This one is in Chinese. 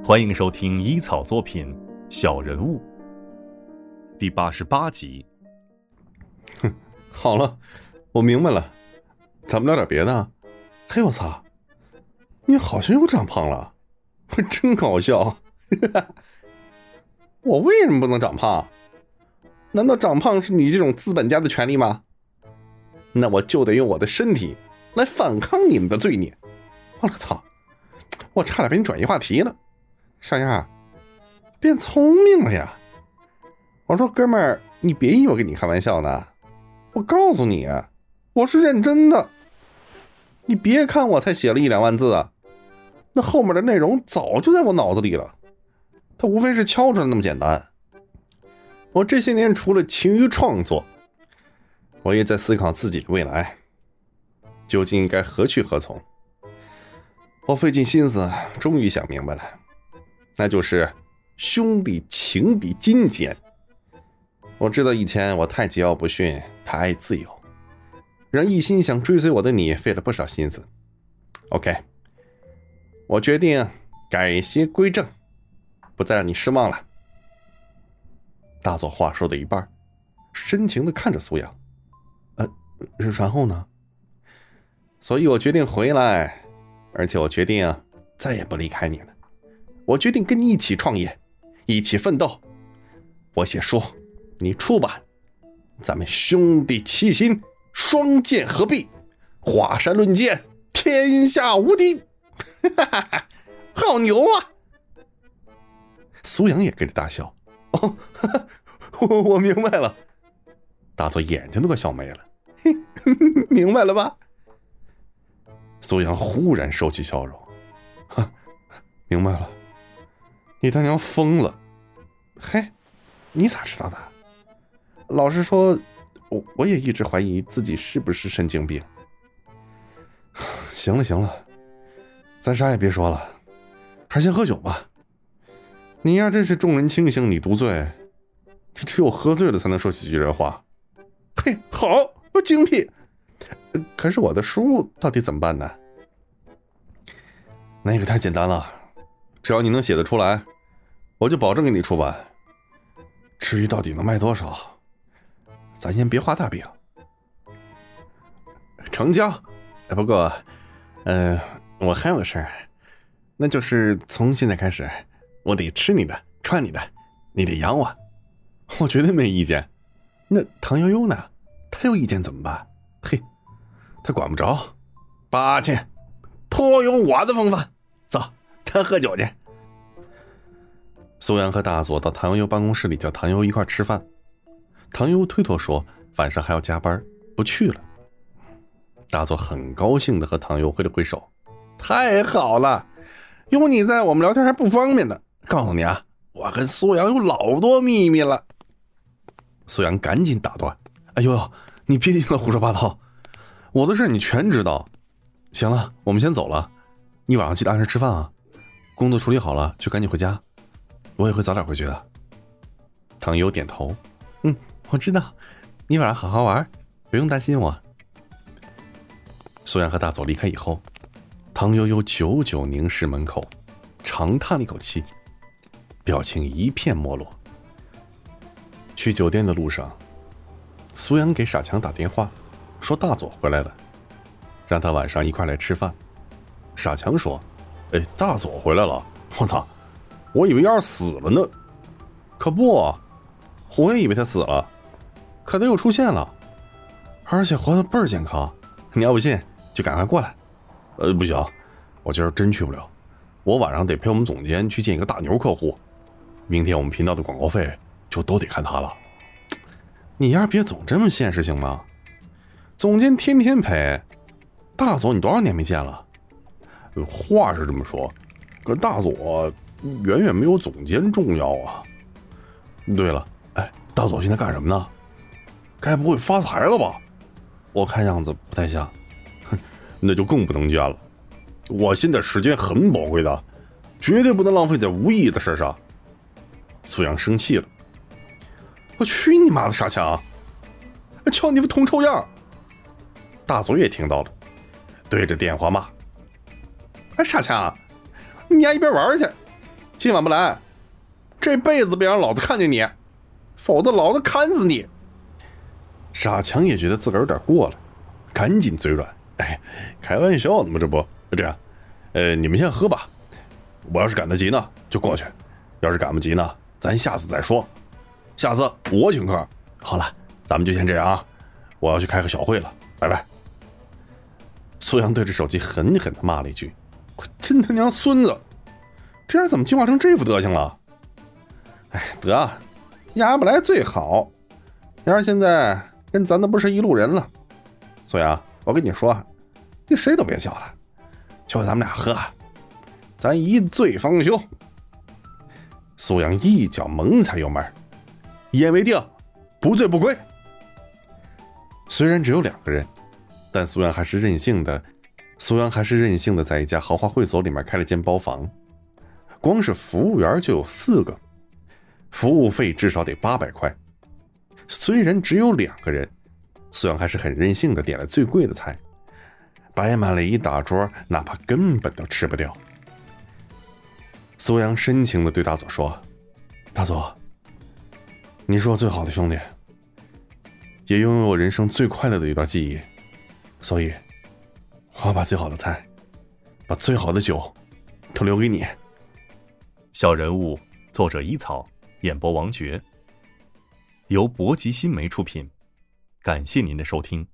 欢迎收听医草作品《小人物》第88集。 好了，我明白了，咱们聊点别的啊。嘿，我操，你好像又长胖了，真搞笑。我为什么不能长胖？难道长胖是你这种资本家的权利吗？那我就得用我的身体来反抗你们的罪孽。我了个操，我差点被你转移话题了。小样，变聪明了呀！我说哥们儿，你别以为我跟你开玩笑呢，我告诉你，我是认真的。你别看我才写了1-2万字啊，那后面的内容早就在我脑子里了，它无非是敲出来那么简单。我这些年除了勤于创作，我也在思考自己的未来，究竟应该何去何从。我费尽心思，终于想明白了，那就是兄弟情比金坚。我知道以前我太桀骜不驯，太爱自由，让一心想追随我的你费了不少心思。 OK， 我决定改邪归正，不再让你失望了。大佐话说到一半，深情地看着苏阳，然后呢？所以我决定回来，而且我决定再也不离开你了。我决定跟你一起创业，一起奋斗。我写书，你出版，咱们兄弟齐心，双剑合璧，华山论剑，天下无敌。好牛啊！苏阳也跟着大笑。哦，我明白了。大佐眼睛都快笑没了。明白了吧？苏阳忽然收起笑容。明白了。你他娘疯了！嘿，你咋知道的？老实说，我也一直怀疑自己是不是神经病。行了，咱啥也别说了，还是先喝酒吧。你呀，真是众人清醒你独醉，只有喝醉了才能说几句人话。嘿，好，精辟。可是我的书到底怎么办呢？那个太简单了，只要你能写得出来，我就保证给你出版。至于到底能卖多少，咱先别画大饼。成交。不过我还有个事儿，那就是从现在开始我得吃你的，穿你的，你得养我。我绝对没意见。那唐悠悠呢？他有意见怎么办？嘿，他管不着。八戒颇有我的风范，走，咱喝酒去。苏阳和大佐到唐悠悠办公室里叫唐悠悠一块吃饭。唐悠悠推脱说晚上还要加班，不去了。大佐很高兴地和唐悠挥了挥手，太好了，有你在我们聊天还不方便呢。告诉你啊，我跟苏阳有老多秘密了。苏阳赶紧打断，哎呦，你别听他胡说八道，我的事你全知道。行了，我们先走了，你晚上记得按时吃饭啊，工作处理好了就赶紧回家，我也会早点回去的。唐悠点头，我知道，你晚上好好玩，不用担心我。苏阳和大佐离开以后，唐悠悠久久凝视门口，长叹了一口气，表情一片没落。去酒店的路上，苏阳给傻强打电话，说大佐回来了，让他晚上一块来吃饭。傻强说，大佐回来了，我操，我以为要是死了呢。可不，我也以为他死了，可他又出现了，而且活得倍儿健康。你要不信就赶快过来。不行，我今儿真去不了，我晚上得陪我们总监去见一个大牛客户，明天我们频道的广告费就都得看他了。你丫别总这么现实行吗？总监天天陪，大佐你多少年没见了？话是这么说，可大佐远远没有总监重要啊。对了，大佐现在干什么呢？该不会发财了吧？我看样子不太像。那就更不能见了。我现在时间很宝贵的，绝对不能浪费在无意义的事上。苏阳生气了，我去你妈的傻强，瞧你们铜臭样。大佐也听到了，对着电话骂，傻强，你丫一边玩去， 今晚不来，这辈子别让老子看见你，否则老子砍死你。傻强也觉得自个儿有点过了，赶紧嘴软，开玩笑呢嘛，这不这样，你们先喝吧，我要是赶得及呢就过去，要是赶不及呢咱下次再说，下次我请客。好了，咱们就先这样啊，我要去开个小会了，拜拜。苏阳对着手机狠狠地骂了一句：“我真他娘孙子，这人怎么进化成这副德行了？”得，压不来最好，要是现在跟咱都不是一路人了。苏阳，我跟你说，你谁都别叫了，就咱们俩喝，咱一醉方休。苏阳一脚猛踩油门，一言为定，不醉不归。虽然只有2个人，但苏阳还是任性的在一家豪华会所里面开了间包房，光是服务员就有4个，服务费至少得800块。虽然只有2个人，苏阳还是很任性的点了最贵的菜，摆满了一大桌，哪怕根本都吃不掉。苏阳深情的对大佐说：“大佐，你是我最好的兄弟，也拥有我人生最快乐的一段记忆，所以我要把最好的菜，把最好的酒都留给你。” 小人物，作者一草，演播王珏，由博吉新媒出品，感谢您的收听。